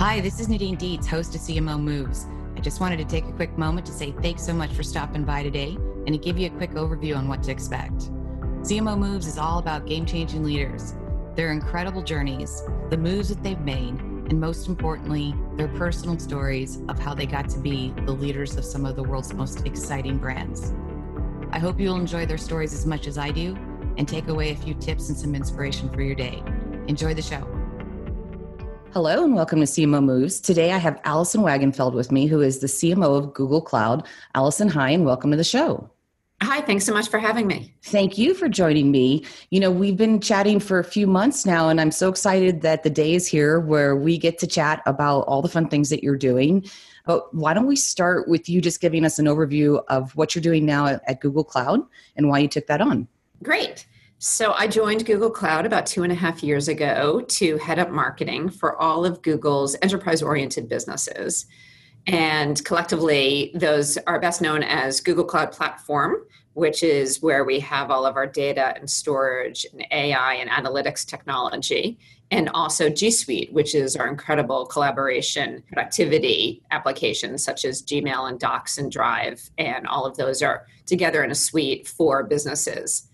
Hi, this is Nadine Dietz, host of CMO Moves. I just wanted to take a quick moment to say thanks so much for stopping by today and to give you a quick overview on what to expect. CMO Moves is all about game-changing leaders, their incredible journeys, the moves that they've made, and most importantly, their personal stories of how they got to be the leaders of some of the world's most exciting brands. I hope you'll enjoy their stories as much as I do and take away a few tips and some inspiration for your day. Enjoy the show. Hello and welcome to CMO Moves. Today I have Allison Wagenfeld with me, who is the CMO of Google Cloud. Allison, hi, and welcome to the show. Hi, thanks so much for having me. Thank you for joining me. You know, we've been chatting for a few months now, and I'm so excited that the day is here where we get to chat about all the fun things that you're doing. But why don't we start with you just giving us an overview of what you're doing now at Google Cloud and why you took that on? Great. So I joined Google Cloud about 2.5 years ago to head up marketing for all of Google's enterprise-oriented businesses. And collectively, those are best known as Google Cloud Platform, which is where we have all of our data and storage and AI and analytics technology, and also G Suite, which is our incredible collaboration productivity applications such as Gmail and Docs and Drive, and all of those are together in a suite for businesses.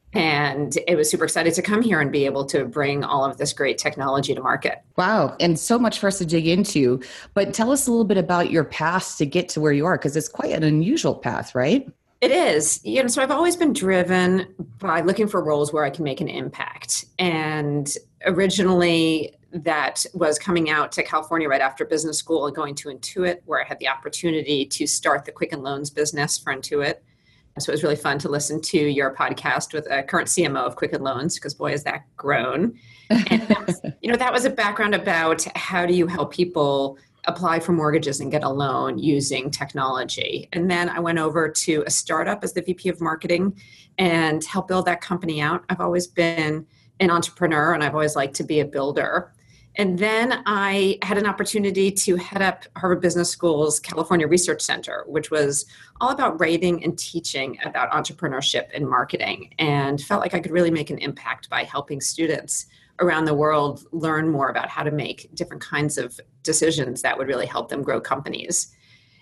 And it was super excited to come here and be able to bring all of this great technology to market. Wow. And so much for us to dig into. But tell us a little bit about your path to get to where you are, because it's quite an unusual path, right? It is. So I've always been driven by looking for roles where I can make an impact. And originally that was coming out to California right after business school and going to Intuit, where I had the opportunity to start the Quicken Loans business for Intuit. So it was really fun to listen to your podcast with a current CMO of Quicken Loans, because boy, has that grown. And that was a background about how do you help people apply for mortgages and get a loan using technology. And then I went over to a startup as the VP of marketing and helped build that company out. I've always been an entrepreneur and I've always liked to be a builder. And then I had an opportunity to head up Harvard Business School's California Research Center, which was all about writing and teaching about entrepreneurship and marketing, and felt like I could really make an impact by helping students around the world learn more about how to make different kinds of decisions that would really help them grow companies.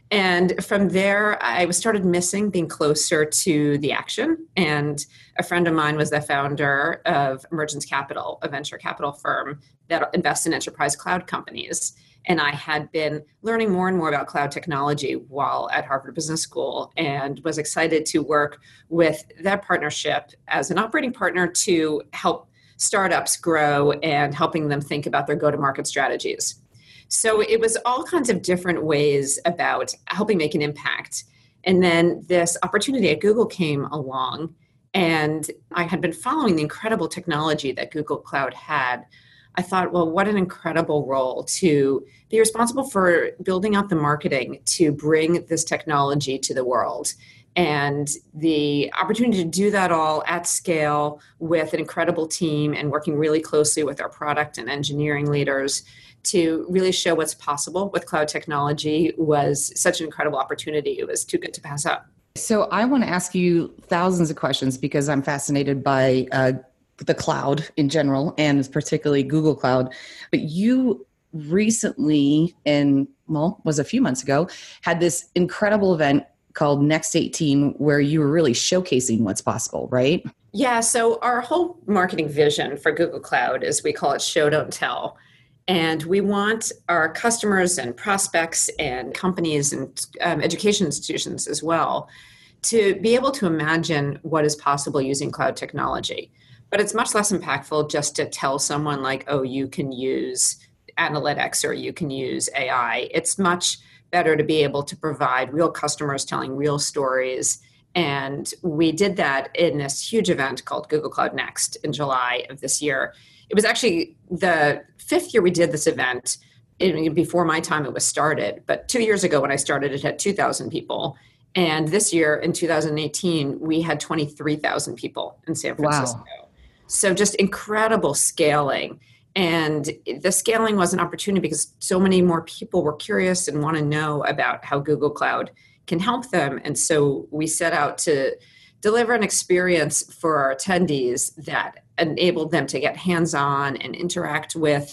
And from there, I started missing being closer to the action. And a friend of mine was the founder of Emergence Capital, a venture capital firm that invests in enterprise cloud companies. And I had been learning more and more about cloud technology while at Harvard Business School, and was excited to work with that partnership as an operating partner to help startups grow and helping them think about their go-to-market strategies. So it was all kinds of different ways about helping make an impact. And then this opportunity at Google came along, and I had been following the incredible technology that Google Cloud had. I thought, well, what an incredible role to be responsible for building out the marketing to bring this technology to the world. And the opportunity to do that all at scale with an incredible team and working really closely with our product and engineering leaders to really show what's possible with cloud technology was such an incredible opportunity. It was too good to pass up. So I want to ask you thousands of questions because I'm fascinated by the cloud in general, and particularly Google Cloud. But you recently, was a few months ago, had this incredible event called Next 18, where you were really showcasing what's possible, right? Yeah, so our whole marketing vision for Google Cloud is, we call it show, don't tell. And we want our customers and prospects and companies and education institutions as well to be able to imagine what is possible using cloud technology. But it's much less impactful just to tell someone like, oh, you can use analytics or you can use AI. It's much better to be able to provide real customers telling real stories. And we did that in this huge event called Google Cloud Next in July of this year. It was actually the 5th year we did this event. Before my time it was started, but 2 years ago when I started, it had 2,000 people. And this year in 2018, we had 23,000 people in San Francisco. Wow. So just incredible scaling. And the scaling was an opportunity because so many more people were curious and want to know about how Google Cloud can help them. And so we set out to deliver an experience for our attendees that enabled them to get hands-on and interact with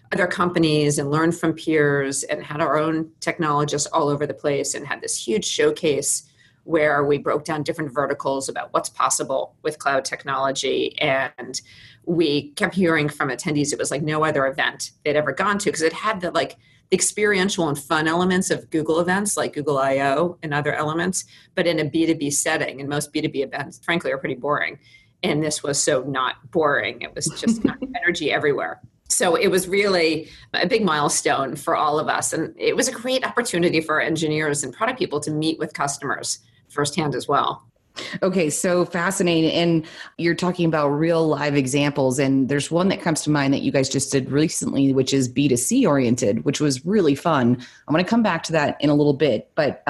other companies and learned from peers and had our own technologists all over the place and had this huge showcase where we broke down different verticals about what's possible with cloud technology. And we kept hearing from attendees, it was like no other event they'd ever gone to, because it had the experiential and fun elements of Google events like Google I/O and other elements, but in a B2B setting. And most B2B events, frankly, are pretty boring. And this was so not boring. It was just energy everywhere. So it was really a big milestone for all of us. And it was a great opportunity for our engineers and product people to meet with customers firsthand as well. Okay, so fascinating. And you're talking about real live examples. And there's one that comes to mind that you guys just did recently, which is B2C oriented, which was really fun. I'm going to come back to that in a little bit. But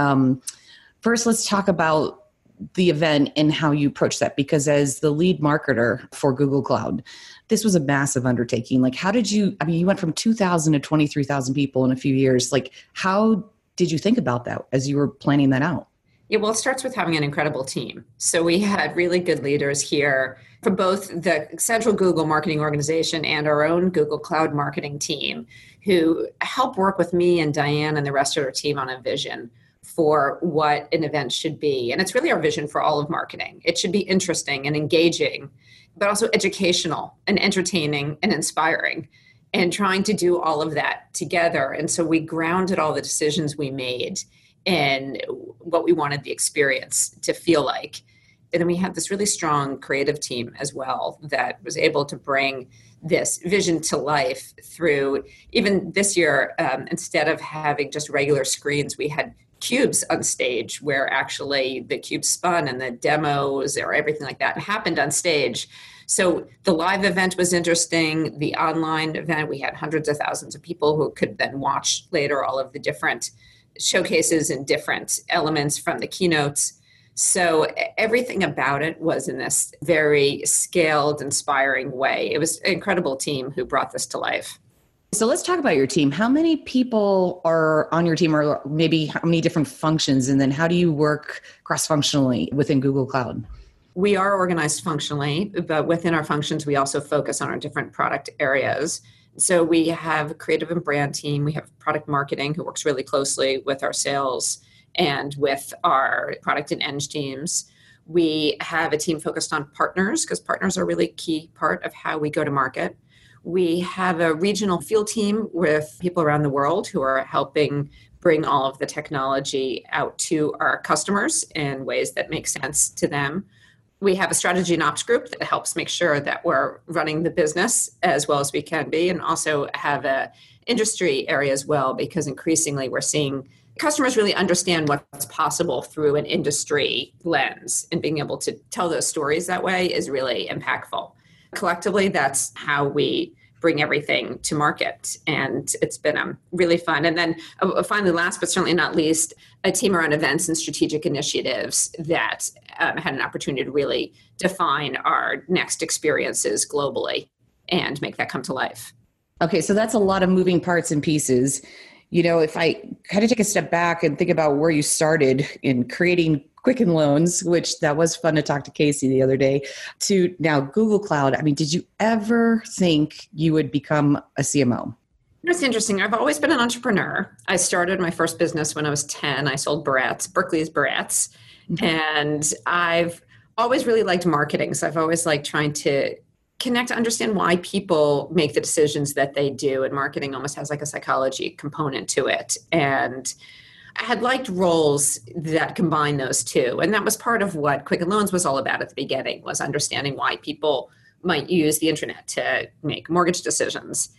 first, let's talk about the event and how you approach that. Because as the lead marketer for Google Cloud, this was a massive undertaking. Like, how did you, you went from 2,000 to 23,000 people in a few years. Like, how did you think about that as you were planning that out? Yeah, well, it starts with having an incredible team. So we had really good leaders here from both the central Google marketing organization and our own Google Cloud marketing team who help work with me and Diane and the rest of our team on a vision for what an event should be. And it's really our vision for all of marketing. It should be interesting and engaging, but also educational and entertaining and inspiring, and trying to do all of that together. And so we grounded all the decisions we made and what we wanted the experience to feel like. And then we had this really strong creative team as well that was able to bring this vision to life through, even this year, instead of having just regular screens, we had cubes on stage where actually the cube spun and the demos or everything like that happened on stage. So the live event was interesting. The online event, we had hundreds of thousands of people who could then watch later all of the different showcases and different elements from the keynotes. So everything about it was in this very scaled, inspiring way. It was an incredible team who brought this to life. So let's talk about your team. How many people are on your team, or maybe how many different functions? And then how do you work cross-functionally within Google Cloud? We are organized functionally, but within our functions, we also focus on our different product areas. So we have a creative and brand team. We have product marketing who works really closely with our sales and with our product and eng teams. We have a team focused on partners because partners are a really key part of how we go to market. We have a regional field team with people around the world who are helping bring all of the technology out to our customers in ways that make sense to them. We have a strategy and ops group that helps make sure that we're running the business as well as we can be, and also have a industry area as well, because increasingly we're seeing customers really understand what's possible through an industry lens, and being able to tell those stories that way is really impactful. Collectively, that's how we bring everything to market. And it's been really fun. And then finally, last but certainly not least, a team around events and strategic initiatives that had an opportunity to really define our next experiences globally and make that come to life. Okay, so that's a lot of moving parts and pieces. You know, if I kind of take a step back and think about where you started in creating Quicken Loans, which that was fun to talk to Casey the other day, to now Google Cloud. Did you ever think you would become a CMO? It's interesting. I've always been an entrepreneur. I started my first business when I was 10. I sold barrettes, Berkeley's barrettes. Mm-hmm. And I've always really liked marketing. So I've always liked trying to connect, understand why people make the decisions that they do. And marketing almost has like a psychology component to it. And I had liked roles that combine those two. And that was part of what Quicken Loans was all about at the beginning, was understanding why people might use the internet to make mortgage decisions.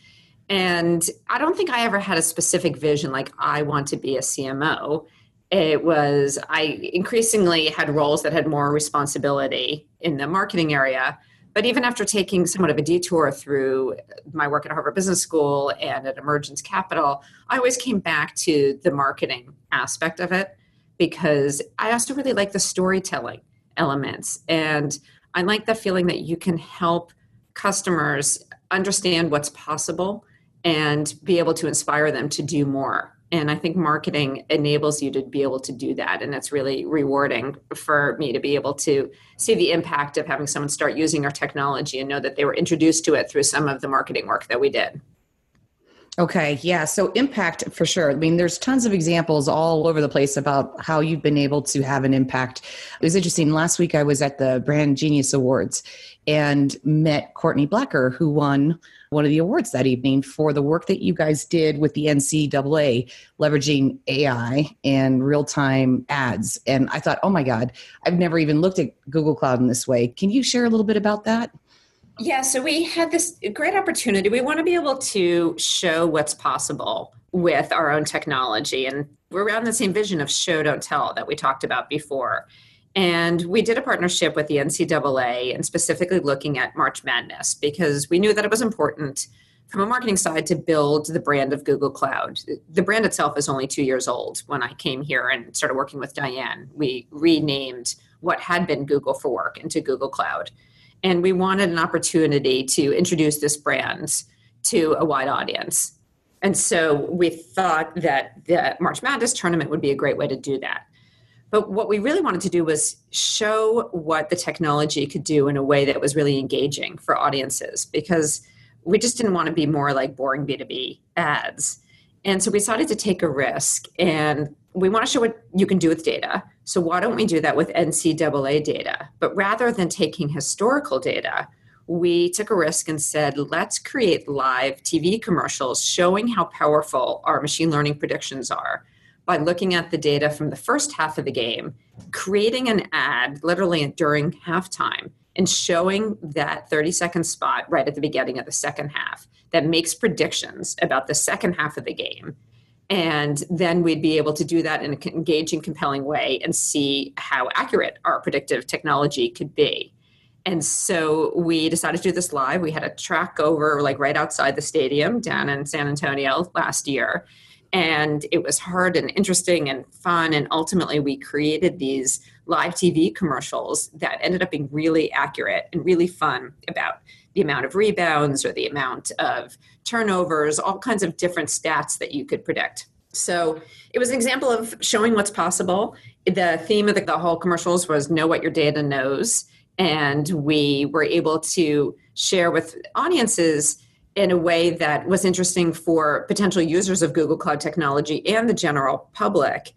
And I don't think I ever had a specific vision like I want to be a CMO. It was, I increasingly had roles that had more responsibility in the marketing area. But even after taking somewhat of a detour through my work at Harvard Business School and at Emergence Capital, I always came back to the marketing aspect of it, because I also really like the storytelling elements. And I like the feeling that you can help customers understand what's possible and be able to inspire them to do more. And I think marketing enables you to be able to do that. And it's really rewarding for me to be able to see the impact of having someone start using our technology and know that they were introduced to it through some of the marketing work that we did. Okay, yeah. So impact for sure. I mean, there's tons of examples all over the place about how you've been able to have an impact. It was interesting. Last week I was at the Brand Genius Awards and met Courtney Blecker, who won one of the awards that evening for the work that you guys did with the NCAA, leveraging AI and real-time ads. And I thought, oh my God, I've never even looked at Google Cloud in this way. Can you share a little bit about that? Yeah, so we had this great opportunity. We want to be able to show what's possible with our own technology. And we're around the same vision of show, don't tell that we talked about before. And we did a partnership with the NCAA and specifically looking at March Madness because we knew that it was important from a marketing side to build the brand of Google Cloud. The brand itself is only 2 years old. When I came here and started working with Diane, we renamed what had been Google for Work into Google Cloud. And we wanted an opportunity to introduce this brand to a wide audience. And so we thought that the March Madness tournament would be a great way to do that. But what we really wanted to do was show what the technology could do in a way that was really engaging for audiences, because we just didn't want to be more like boring B2B ads. And so we decided to take a risk, and we want to show what you can do with data. So why don't we do that with NCAA data? But rather than taking historical data, we took a risk and said, let's create live TV commercials showing how powerful our machine learning predictions are by looking at the data from the first half of the game, creating an ad literally during halftime, and showing that 30-second spot right at the beginning of the second half that makes predictions about the second half of the game. And then we'd be able to do that in an engaging, compelling way and see how accurate our predictive technology could be. And so we decided to do this live. We had a track over like right outside the stadium down in San Antonio last year. And it was hard and interesting and fun. And ultimately, we created these live TV commercials that ended up being really accurate and really fun about the amount of rebounds or the amount of turnovers, all kinds of different stats that you could predict. So it was an example of showing what's possible. The theme of the whole commercials was know what your data knows. And we were able to share with audiences in a way that was interesting for potential users of Google Cloud technology and the general public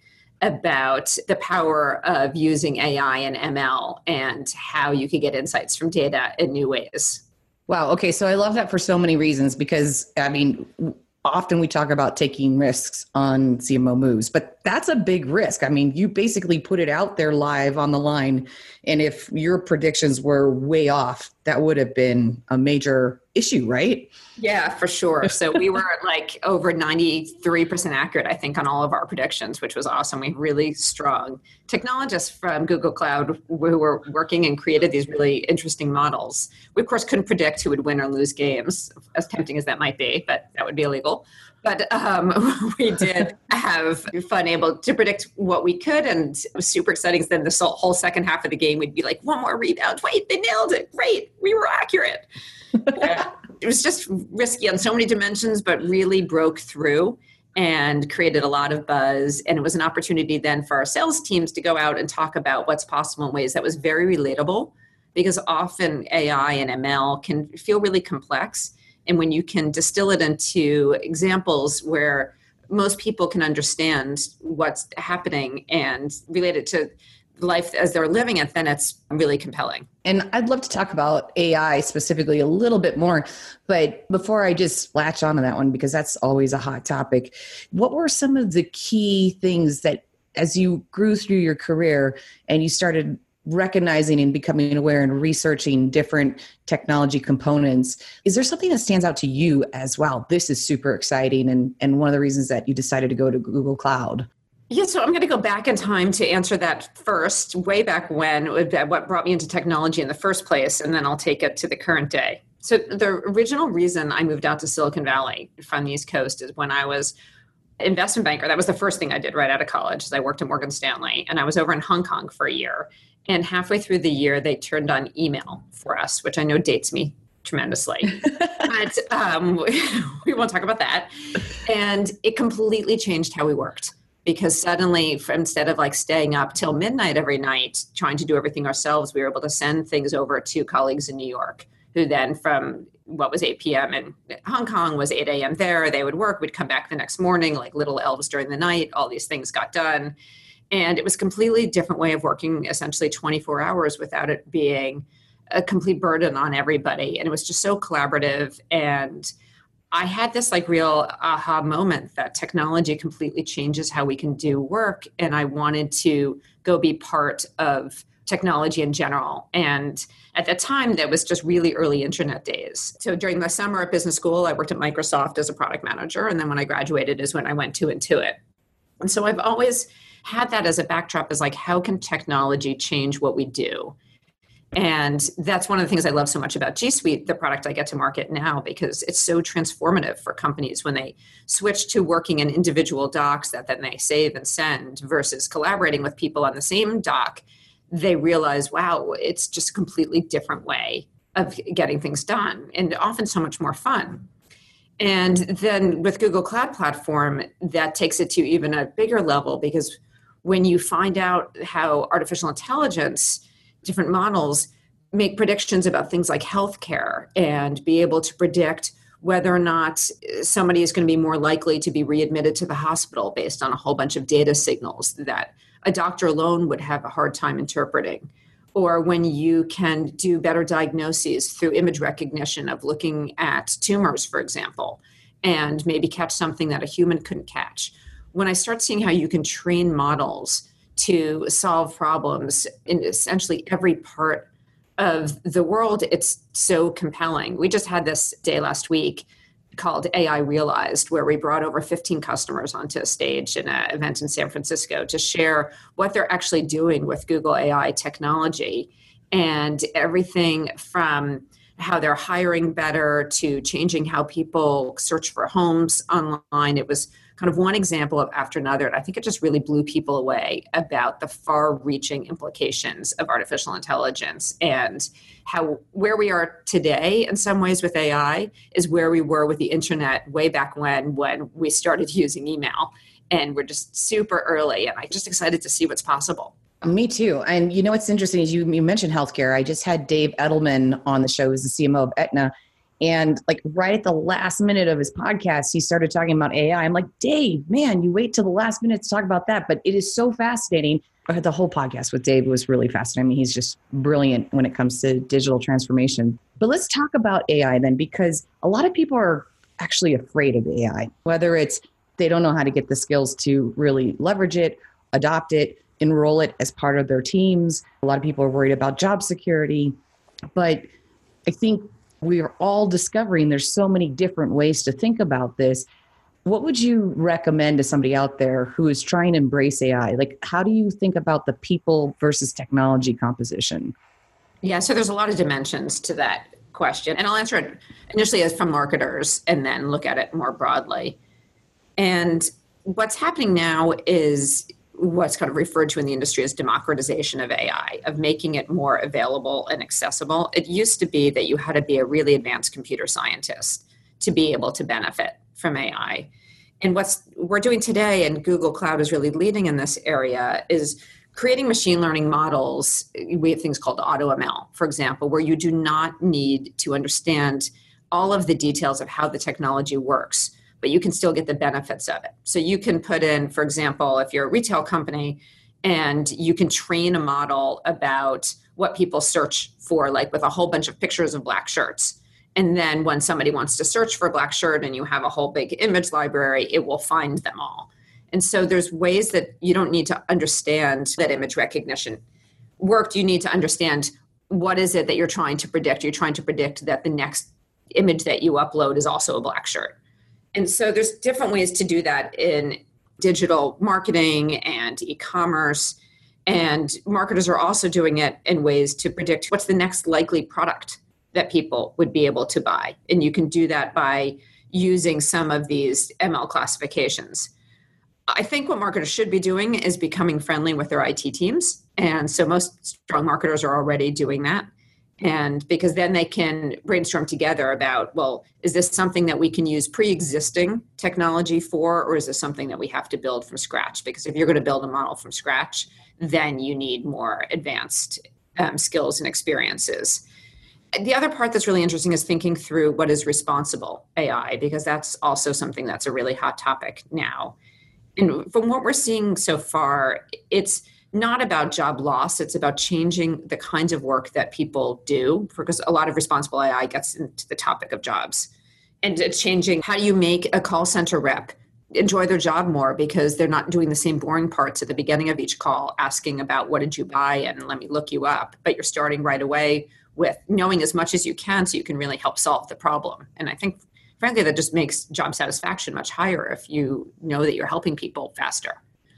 about the power of using AI and ML and how you could get insights from data in new ways. Wow. Okay. So I love that for so many reasons because, I mean, often we talk about taking risks on CMO moves, but that's a big risk. I mean, you basically put it out there live on the line. And if your predictions were way off, that would have been a major issue, right? Yeah, for sure. So we were like over 93% accurate, I think, on all of our predictions, which was awesome. We have really strong technologists from Google Cloud who were working and created these really interesting models. We, of course, couldn't predict who would win or lose games, as tempting as that might be, but that would be illegal. But we did have fun able to predict what we could. And it was super exciting because then the whole second half of the game, we'd be like, one more rebound. Wait, they nailed it. Great. We were accurate. It was just risky on so many dimensions, but really broke through and created a lot of buzz. And it was an opportunity then for our sales teams to go out and talk about what's possible in ways that was very relatable, because often AI and ML can feel really complex. And when you can distill it into examples where most people can understand what's happening and relate it to life as they're living it, then it's really compelling. And I'd love to talk about AI specifically a little bit more. But before I just latch onto that one, because that's always a hot topic, what were some of the key things that as you grew through your career and you started recognizing and becoming aware and researching different technology components, is there something that stands out to you as well? This is super exciting and one of the reasons that you decided to go to Google Cloud. Yeah, so I'm going to go back in time to answer that first, way back when, what brought me into technology in the first place, and then I'll take it to the current day. So the original reason I moved out to Silicon Valley from the East Coast is when I was investment banker. That was the first thing I did right out of college. I worked at Morgan Stanley, and I was over in Hong Kong for a year. And halfway through the year, they turned on email for us, which I know dates me tremendously. But we won't talk about that. And it completely changed how we worked. Because suddenly, instead of like staying up till midnight every night, trying to do everything ourselves, we were able to send things over to colleagues in New York who then from what was 8 p.m. in Hong Kong was 8 a.m. there. They would work. We'd come back the next morning like little elves during the night. All these things got done. And it was a completely different way of working, essentially 24 hours without it being a complete burden on everybody. And it was just so collaborative. And I had this like real aha moment that technology completely changes how we can do work. And I wanted to go be part of technology in general. And at that time, that was just really early internet days. So during the summer at business school, I worked at Microsoft as a product manager. And then when I graduated is when I went to Intuit. And so I've always had that as a backdrop, is like, how can technology change what we do? And that's one of the things I love so much about G Suite, the product I get to market now, because it's so transformative for companies when they switch to working in individual docs that then they save and send versus collaborating with people on the same doc. They realize, wow, it's just a completely different way of getting things done and often so much more fun. And then with Google Cloud Platform, that takes it to even a bigger level, because when you find out how artificial intelligence, different models make predictions about things like healthcare and be able to predict whether or not somebody is going to be more likely to be readmitted to the hospital based on a whole bunch of data signals that a doctor alone would have a hard time interpreting. Or when you can do better diagnoses through image recognition of looking at tumors, for example, and maybe catch something that a human couldn't catch. When I start seeing how you can train models to solve problems in essentially every part of the world, it's so compelling. We just had this day last week called AI Realized, where we brought over 15 customers onto a stage in an event in San Francisco to share what they're actually doing with Google AI technology, and everything from how they're hiring better to changing how people search for homes online. It was kind of one example of after another. And I think it just really blew people away about the far-reaching implications of artificial intelligence, and how where we are today in some ways with AI is where we were with the internet way back when we started using email. And we're just super early, and I'm just excited to see what's possible. Me too. And you know what's interesting is you mentioned healthcare. I just had Dave Edelman on the show, who's the CMO of Aetna. And like right at the last minute of his podcast, he started talking about AI. I'm like, Dave, man, you wait till the last minute to talk about that. But it is so fascinating. The whole podcast with Dave was really fascinating. I mean, he's just brilliant when it comes to digital transformation. But let's talk about AI then, because a lot of people are actually afraid of AI, whether it's they don't know how to get the skills to really leverage it, adopt it, enroll it as part of their teams. A lot of people are worried about job security. But I think we are all discovering there's so many different ways to think about this. What would you recommend to somebody out there who is trying to embrace AI? Like, how do you think about the people versus technology composition? Yeah, so there's a lot of dimensions to that question. And I'll answer it initially as from marketers and then look at it more broadly. And what's happening now is what's kind of referred to in the industry as democratization of AI, of making it more available and accessible. It used to be that you had to be a really advanced computer scientist to be able to benefit from AI. And what we're doing today, and Google Cloud is really leading in this area, is creating machine learning models. We have things called AutoML, for example, where you do not need to understand all of the details of how the technology works, but you can still get the benefits of it. So you can put in, for example, if you're a retail company, and you can train a model about what people search for, like with a whole bunch of pictures of black shirts. And then when somebody wants to search for a black shirt and you have a whole big image library, it will find them all. And so there's ways that you don't need to understand that image recognition worked. You need to understand what is it that you're trying to predict. You're trying to predict that the next image that you upload is also a black shirt. And so there's different ways to do that in digital marketing and e-commerce. And marketers are also doing it in ways to predict what's the next likely product that people would be able to buy. And you can do that by using some of these ML classifications. I think what marketers should be doing is becoming friendly with their IT teams. And so most strong marketers are already doing that. And because then they can brainstorm together about, well, is this something that we can use pre-existing technology for, or is this something that we have to build from scratch? Because if you're going to build a model from scratch, then you need more advanced skills and experiences. The other part that's really interesting is thinking through what is responsible AI, because that's also something that's a really hot topic now. And from what we're seeing so far, it's not about job loss. It's about changing the kinds of work that people do, because a lot of responsible AI gets into the topic of jobs. And it's changing how do you make a call center rep enjoy their job more, because they're not doing the same boring parts at the beginning of each call, asking about what did you buy and let me look you up. But you're starting right away with knowing as much as you can so you can really help solve the problem. And I think, frankly, that just makes job satisfaction much higher if you know that you're helping people faster.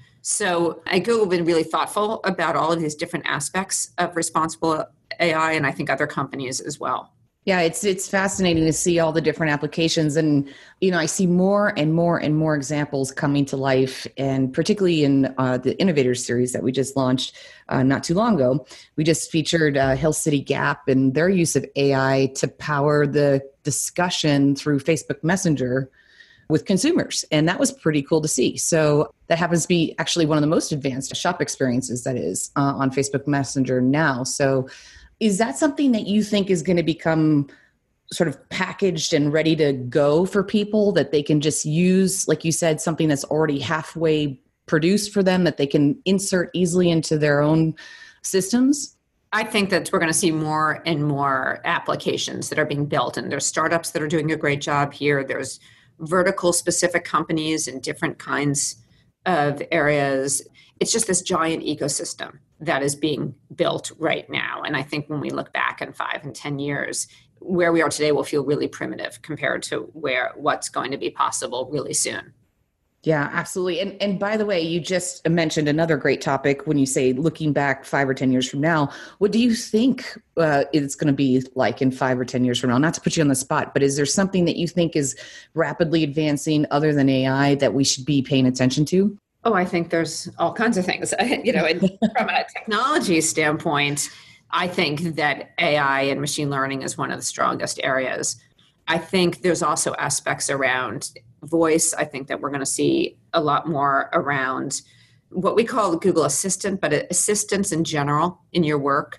So at Google, we've been really thoughtful about all of these different aspects of responsible AI, and I think other companies as well. Yeah, it's fascinating to see all the different applications. And, I see more and more and more examples coming to life, and particularly in the Innovators series that we just launched not too long ago. We just featured Hill City Gap and their use of AI to power the discussion through Facebook Messenger with consumers. And that was pretty cool to see. So that happens to be actually one of the most advanced shop experiences that is on Facebook Messenger now. So is that something that you think is going to become sort of packaged and ready to go for people, that they can just use, like you said, something that's already halfway produced for them that they can insert easily into their own systems? I think that we're going to see more and more applications that are being built, and there's startups that are doing a great job here. There's vertical specific companies in different kinds of areas. It's just this giant ecosystem that is being built right now. And I think when we look back in 5 and 10 years, where we are today will feel really primitive compared to what's going to be possible really soon. Yeah, absolutely. And by the way, you just mentioned another great topic when you say looking back 5 or 10 years from now. What do you think it's going to be like in 5 or 10 years from now? Not to put you on the spot, but is there something that you think is rapidly advancing other than AI that we should be paying attention to? Oh, I think there's all kinds of things. From a technology standpoint, I think that AI and machine learning is one of the strongest areas. I think there's also aspects around voice. I think that we're going to see a lot more around what we call the Google Assistant, but assistants in general in your work.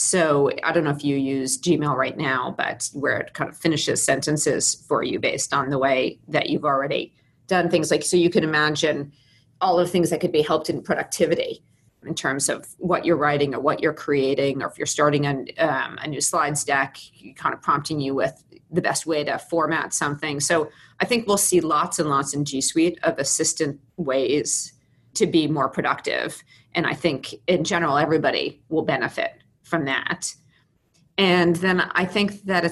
So I don't know if you use Gmail right now, but where it kind of finishes sentences for you based on the way that you've already done things. Like, so you can imagine all of the things that could be helped in productivity in terms of what you're writing or what you're creating, or if you're starting a new slides deck, kind of prompting you with the best way to format something. So I think we'll see lots and lots in G Suite of assistant ways to be more productive. And I think in general, everybody will benefit from that. And then I think that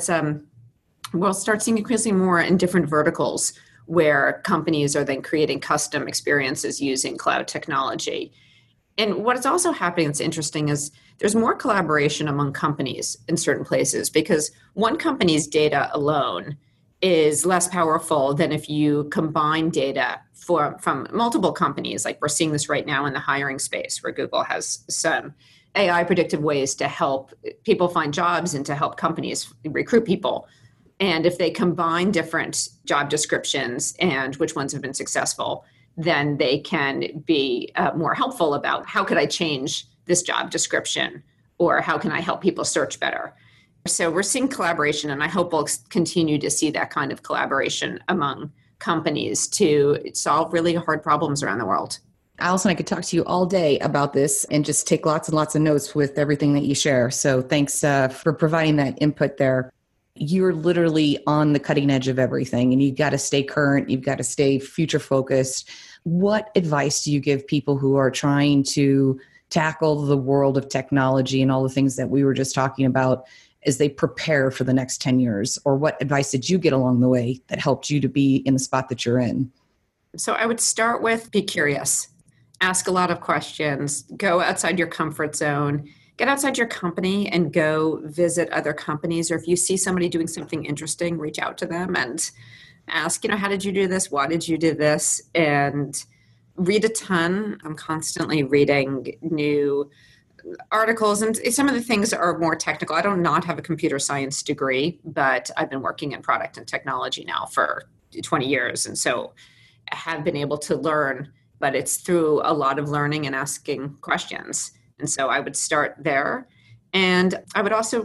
we'll start seeing increasingly more in different verticals where companies are then creating custom experiences using cloud technology. And what is also happening that's interesting is there's more collaboration among companies in certain places, because one company's data alone is less powerful than if you combine data from multiple companies. Like we're seeing this right now in the hiring space, where Google has some AI predictive ways to help people find jobs and to help companies recruit people. And if they combine different job descriptions and which ones have been successful, then they can be more helpful about how could I change this job description, or how can I help people search better. So we're seeing collaboration, and I hope we'll continue to see that kind of collaboration among companies to solve really hard problems around the world. Allison, I could talk to you all day about this and just take lots and lots of notes with everything that you share. So thanks for providing that input there. You're literally on the cutting edge of everything, and you've got to stay current. You've got to stay future focused. What advice do you give people who are trying to tackle the world of technology and all the things that we were just talking about as they prepare for the next 10 years? Or what advice did you get along the way that helped you to be in the spot that you're in? So I would start with be curious, ask a lot of questions, go outside your comfort zone. Get outside your company and go visit other companies. Or if you see somebody doing something interesting, reach out to them and ask, how did you do this? Why did you do this? And read a ton. I'm constantly reading new articles, and some of the things are more technical. I do not have a computer science degree, but I've been working in product and technology now for 20 years. And so I have been able to learn, but it's through a lot of learning and asking questions. And so I would start there. And I would also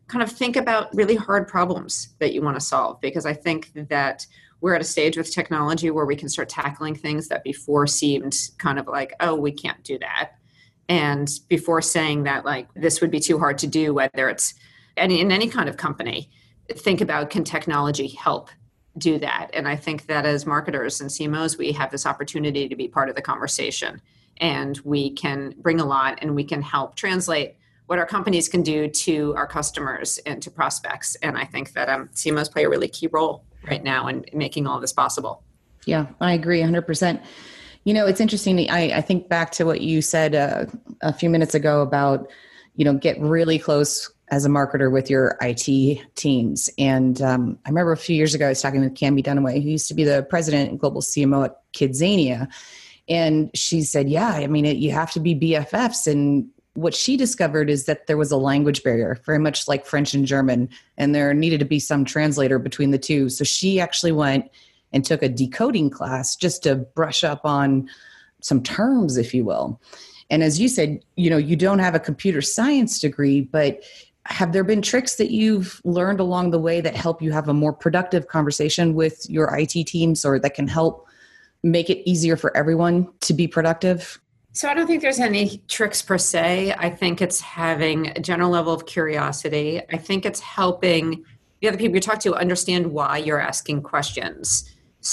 kind of think about really hard problems that you want to solve, because I think that we're at a stage with technology where we can start tackling things that before seemed kind of like, oh, we can't do that. And before saying that, like, this would be too hard to do, whether it's in any kind of company, think about, can technology help do that? And I think that as marketers and CMOs, we have this opportunity to be part of the conversation, and we can bring a lot, and we can help translate what our companies can do to our customers and to prospects. And I think that CMOs play a really key role right now in making all this possible. Yeah, I agree 100%. It's interesting. I think back to what you said a few minutes ago about, get really close as a marketer with your IT teams. And I remember a few years ago, I was talking with Cami Dunaway, who used to be the president and global CMO at Kidzania. And she said, yeah, you have to be BFFs. And what she discovered is that there was a language barrier, very much like French and German, and there needed to be some translator between the two. So she actually went and took a decoding class just to brush up on some terms, if you will. And as you said, you don't have a computer science degree, but have there been tricks that you've learned along the way that help you have a more productive conversation with your IT teams, or that can help make it easier for everyone to be productive? So I don't think there's any tricks per se. I think it's having a general level of curiosity. I think it's helping the other people you talk to understand why you're asking questions,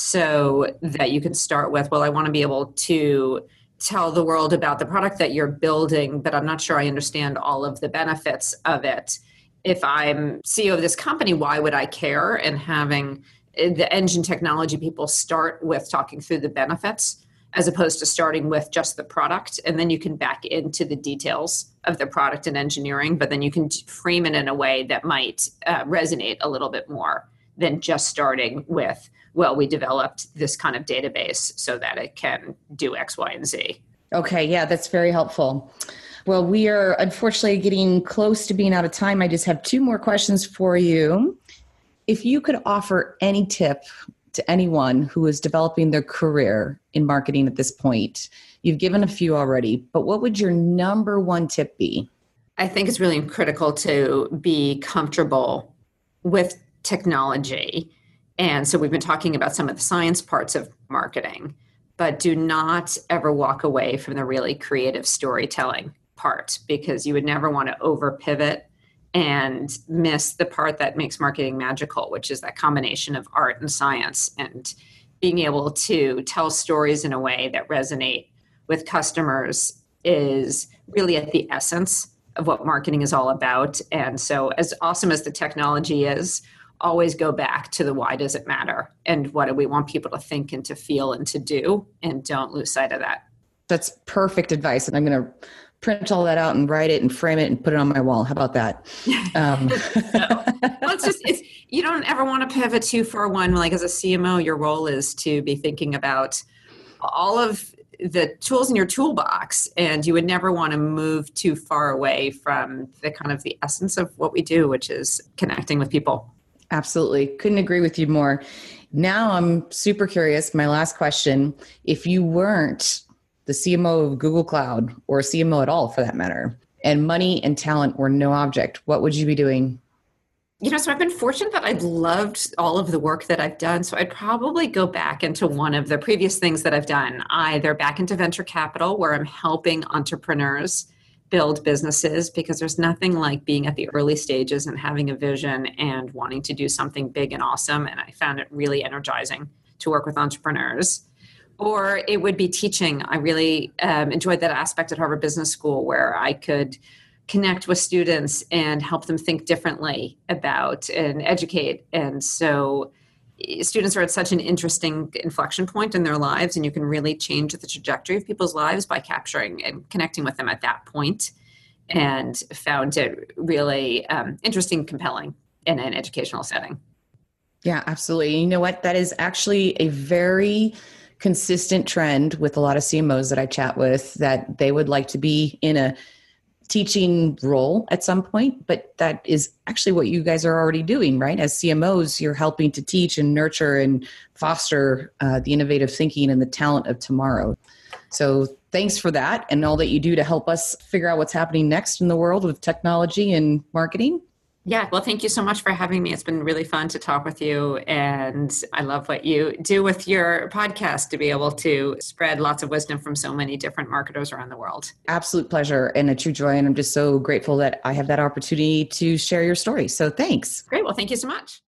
so that you can start with, well, I want to be able to tell the world about the product that you're building, but I'm not sure I understand all of the benefits of it. If I'm CEO of this company, why would I care? And having the engine technology people start with talking through the benefits, as opposed to starting with just the product. And then you can back into the details of the product and engineering, but then you can frame it in a way that might resonate a little bit more than just starting with, well, we developed this kind of database so that it can do X, Y, and Z. Okay, yeah, that's very helpful. Well, we are unfortunately getting close to being out of time. I just have two more questions for you. If you could offer any tip to anyone who is developing their career in marketing at this point, you've given a few already, but what would your number one tip be? I think it's really critical to be comfortable with technology. And so we've been talking about some of the science parts of marketing, but do not ever walk away from the really creative storytelling part, because you would never want to over pivot and miss the part that makes marketing magical, which is that combination of art and science, and being able to tell stories in a way that resonate with customers is really at the essence of what marketing is all about. And so as awesome as the technology is, always go back to the why does it matter, and what do we want people to think and to feel and to do, and don't lose sight of that. That's perfect advice. And I'm going to print all that out and write it and frame it and put it on my wall. How about that? Well, you don't ever want to pivot too far. Like as a CMO, your role is to be thinking about all of the tools in your toolbox, and you would never want to move too far away from the kind of the essence of what we do, which is connecting with people. Absolutely. Couldn't agree with you more. Now I'm super curious. My last question, if you weren't the CMO of Google Cloud, or a CMO at all for that matter, and money and talent were no object, what would you be doing? So I've been fortunate that I've loved all of the work that I've done. So I'd probably go back into one of the previous things that I've done, either back into venture capital, where I'm helping entrepreneurs build businesses, because there's nothing like being at the early stages and having a vision and wanting to do something big and awesome. And I found it really energizing to work with entrepreneurs. Or it would be teaching. I really enjoyed that aspect at Harvard Business School, where I could connect with students and help them think differently about and educate. And so students are at such an interesting inflection point in their lives, and you can really change the trajectory of people's lives by capturing and connecting with them at that point, and found it really interesting, compelling in an educational setting. Yeah, absolutely. You know what? That is actually a very consistent trend with a lot of CMOs that I chat with, that they would like to be in a teaching role at some point, but that is actually what you guys are already doing, right? As CMOs, you're helping to teach and nurture and foster the innovative thinking and the talent of tomorrow. So thanks for that, and all that you do to help us figure out what's happening next in the world with technology and marketing. Yeah, well, thank you so much for having me. It's been really fun to talk with you. And I love what you do with your podcast to be able to spread lots of wisdom from so many different marketers around the world. Absolute pleasure and a true joy. And I'm just so grateful that I have that opportunity to share your story. So thanks. Great. Well, thank you so much.